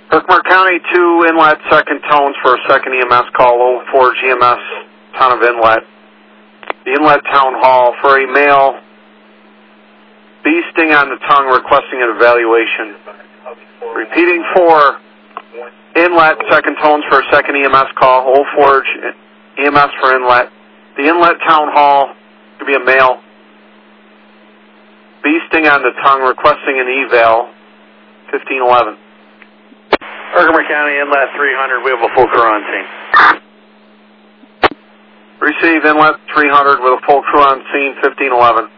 Herkimer County 2 Inlet, second tones for a second EMS call, 04 GMS, Town of Inlet. The Inlet Town Hall for a male, bee sting on the tongue, requesting an evaluation. Repeating 4 Inlet, second tones for a second EMS call, 04 EMS for Inlet. The Inlet Town Hall, could be a male, bee sting on the tongue, requesting an eval, 1511. Herkimer County Inlet 300, we have a full crew on scene. Receive Inlet 300 with a full crew on scene, 1511.